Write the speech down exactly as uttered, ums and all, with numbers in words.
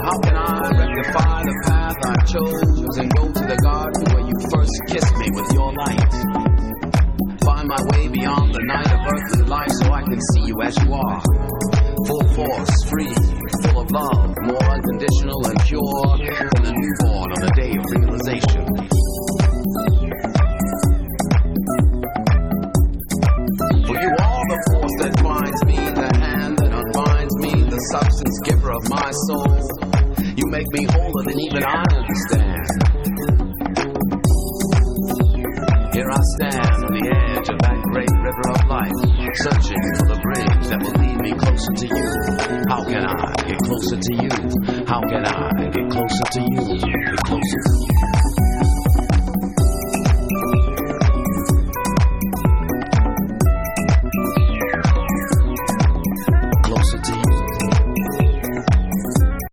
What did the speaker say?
How can I rectify the path I chose and go to the garden where you first kissed me with your light? Find my way beyond the night of earthly life so I can see you as you are. Full force, free, full of love, more unconditional and pure than the newborn on the day of realization. For you are the force that binds me, the hand that unbinds me, the substance giver of my soul. You make me wholer than even I understand. Here I stand on the edge of that great river of life, searching for the bridge that will lead me closer to you. How can I get closer to you? How can I get closer to you?